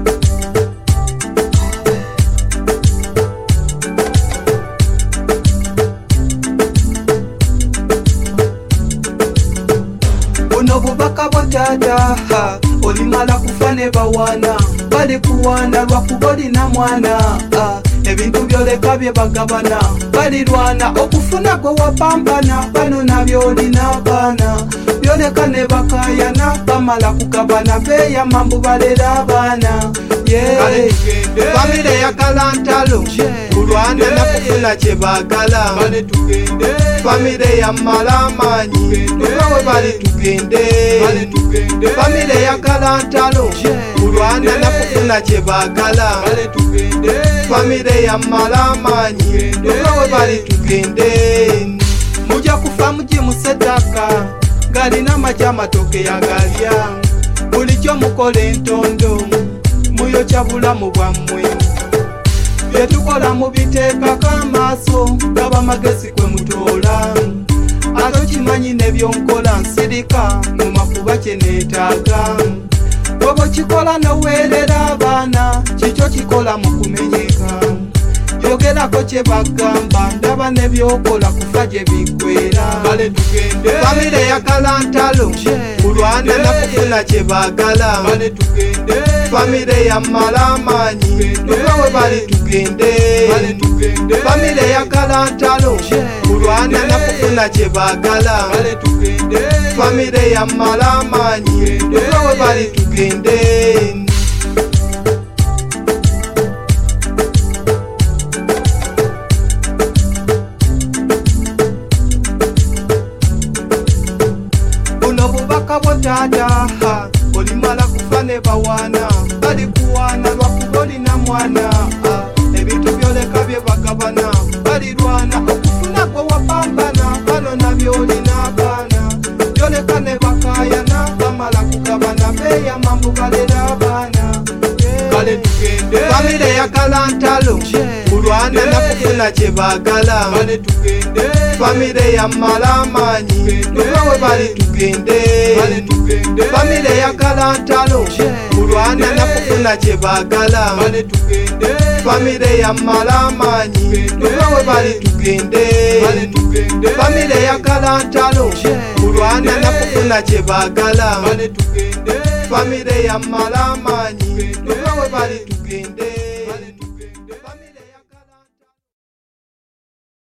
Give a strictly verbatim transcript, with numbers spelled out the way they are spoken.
Buno bubaka bwa taata olimala kufa ne bawana bali kuwana lwakuba olina mwana ebintu byoleka bye bagabana balirwana okufuna gwe wapambana bano nabyo olina abaana byoleka ne bakayana bamala kugabana beeyama mbu balera abaana famire yakala ntalo kulwana nakufuna kye baagala famire yamala amaanyi tubawe bali tugende famire yakala ntalo kulwana nakufuna kye baagala famire yamala amaanyi tubawe bali tugende mujja kufa mugimusedaka galina amagi amatoke yagalya buli kyo mukola entondo muyokya bulamu bwammwe byetukola mubiteekako amaaso gaba magezi kwe mutoola ate okimanyi nebyonkola nsirika mu makuba kye neetaaga bw'oba kikola noweerera abaana kikyo kikola mu kumenyeka yogerako kye bagamba ndaba nebyokola kufa gye biggwera famire yakala ntalo kulwana nakufuna kye baagala famire yamala amaanyi tubawe bali tugende famire yakala ntalo kulwana nakufuna kye baagala famire yamala amaanyi tubawe bali tugende taata olimala kufa ne bawana bali kuwana lwakuba olina mwana ebintu byoleka bye bagabana balirwana okufuna gwe wapambana bano nabyo olina abaana byoleka ne bakayana bamala kugabana beeyama mbu balera abaana famire yakala ntalo kulwana nakufuna kye baagala famire yamala amaanyi tubawe bali tugende famire yakala ntalo kulwana nakufuna kye baagala famire yamala amaanyi tubawe bali tugende famire yakala ntalo kulwana nakufuna kye baagala famire yamala amaanyi tubawe bali tugende